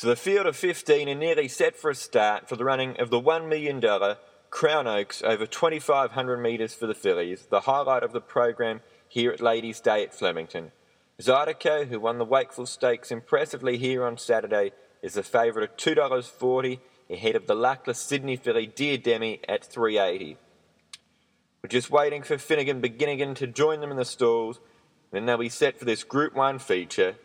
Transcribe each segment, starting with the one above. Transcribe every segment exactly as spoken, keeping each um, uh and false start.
So the field of fifteen are nearly set for a start for the running of the one million dollars Crown Oaks over twenty-five hundred metres for the fillies, the highlight of the program here at Ladies' Day at Flemington. Zydeco, who won the Wakeful Stakes impressively here on Saturday, is the favourite at two dollars forty, ahead of the luckless Sydney filly Dear Demi at three dollars eighty. We're just waiting for Finnegan Beginnigan to join them in the stalls, then they'll be set for this Group one feature.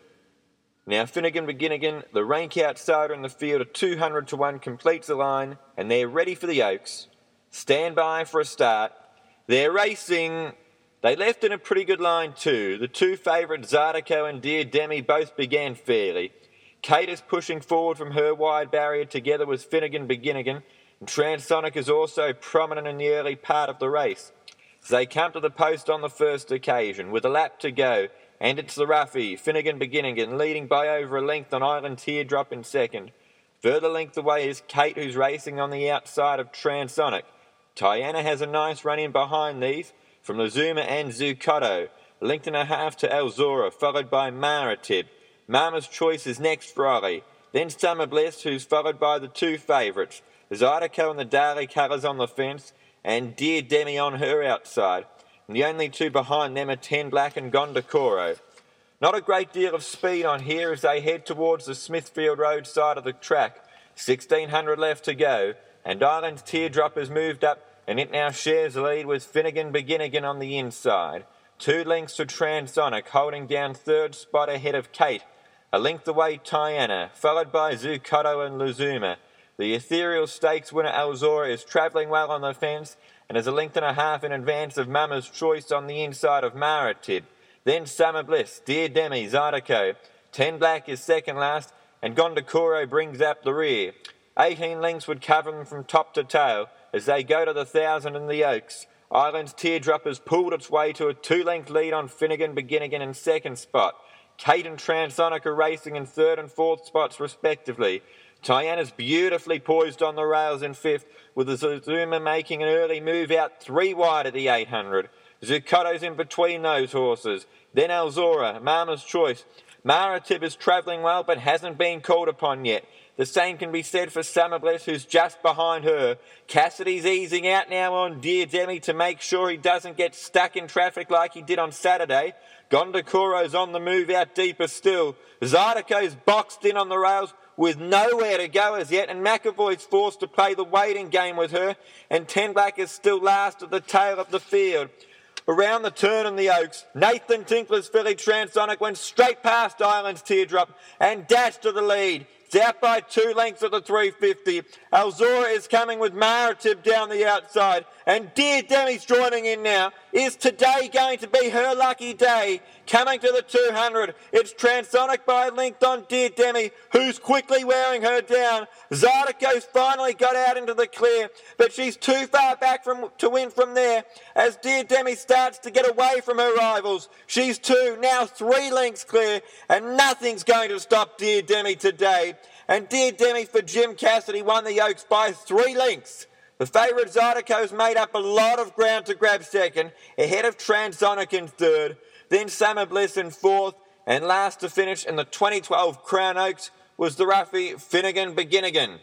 Now Finnegan Beginnigan, the rank outsider in the field of two hundred to one, completes the line, and they're ready for the Oaks. Stand by for a start. They're racing. They left in a pretty good line too. The two favourites, Zydeco and Dear Demi, both began fairly. Kate is pushing forward from her wide barrier together with Finnegan Beginnigan, and Transonic is also prominent in the early part of the race. As they come to the post on the first occasion, with a lap to go, and it's the roughie, Finnegan Beginnigan, leading by over a length on Island Teardrop in second. Further length away is Kate, who's racing on the outside of Transonic. Tiana has a nice run in behind these, from Lazuma and Zucotto. A length and a half to Elzora, followed by Maratib. Mama's Choice is next for Ollie. Then Summer Bliss, who's followed by the two favourites. Zydeco and the Daily Colours on the fence, and Dear Demi on her outside. And the only two behind them are Ten Black and Gondokoro. Not a great deal of speed on here as they head towards the Smithfield Road side of the track. sixteen hundred left to go, and Island's Teardrop has moved up, and it now shares the lead with Finnegan Beginnigan on the inside. Two lengths to Transonic, holding down third spot ahead of Kate. A length away Tiana, followed by Zucotto and Lazuma. The Ethereal Stakes winner Elzora is travelling well on the fence, and is a length and a half in advance of Mama's Choice on the inside of Maratib. Then Summer Bliss, Dear Demi, Zydeco. Ten Black is second last, and Gondokoro brings up the rear. Eighteen lengths would cover them from top to tail as they go to the thousand in the Oaks. Island's Teardrop has pulled its way to a two-length lead on Finnegan Beginnigan in second spot. Kate and Transonic are racing in third and fourth spots respectively. Tiana's beautifully poised on the rails in fifth, with the Zuma making an early move out three wide at the eight hundred. Zucotto's in between those horses. Then Elzora, Mama's Choice. Maratib is travelling well but hasn't been called upon yet. The same can be said for Summer Bliss, who's just behind her. Cassidy's easing out now on Dear Demi to make sure he doesn't get stuck in traffic like he did on Saturday. Gondokoro's on the move out deeper still. Zydeco's boxed in on the rails with nowhere to go as yet, and McAvoy's forced to play the waiting game with her, and Ten Black is still last at the tail of the field. Around the turn in the Oaks, Nathan Tinkler's filly Transonic went straight past Island's Teardrop and dashed to the lead. It's out by two lengths at the three fifty. Elzora is coming with Maratib down the outside, and Dear Demi's joining in now. Is today going to be her lucky day? Coming to the two hundred, it's Transonic by a length on Dear Demi, who's quickly wearing her down. Zydeco's finally got out into the clear, but she's too far back from to win from there as Dear Demi starts to get away from her rivals. She's two, now three lengths clear, and nothing's going to stop Dear Demi today. And Dear Demi for Jim Cassidy won the Oaks by three lengths. The favourite Zydeco's made up a lot of ground to grab second, ahead of Transonic in third, then Summer Bliss in fourth, and last to finish in the twenty twelve Crown Oaks was the roughie Finnegan Beginnigan.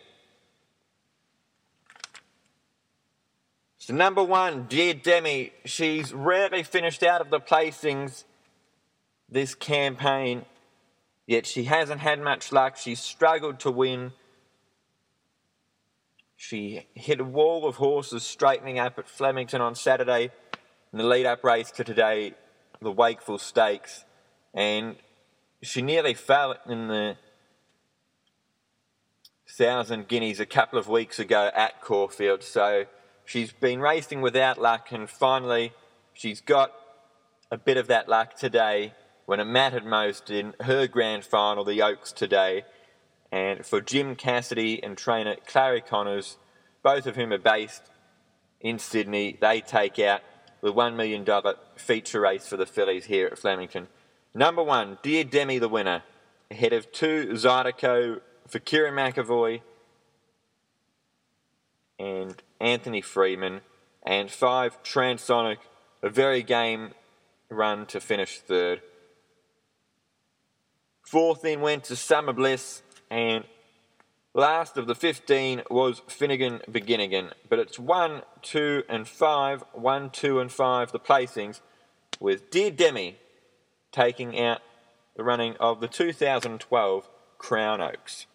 So number one, Dear Demi, she's rarely finished out of the placings this campaign, yet she hasn't had much luck. She's struggled to win. She hit a wall of horses straightening up at Flemington on Saturday in the lead-up race to today, the Wakeful Stakes, and she nearly fell in the Thousand Guineas a couple of weeks ago at Caulfield. So she's been racing without luck, and finally she's got a bit of that luck today when it mattered most in her grand final, the Oaks today. And for Jim Cassidy and trainer Clary Connors, both of whom are based in Sydney, they take out the one million dollars feature race for the fillies here at Flemington. Number one, Dear Demi the winner, ahead of two, Zydeco for Kieran McAvoy and Anthony Freeman, and five, Transonic, a very game run to finish third. Fourth in went to Summer Bliss, and Last of the fifteen was Finnegan Beginnigan, but it's one, two and five, one, two and five the placings, with Dear Demi taking out the running of the two thousand twelve Crown Oaks.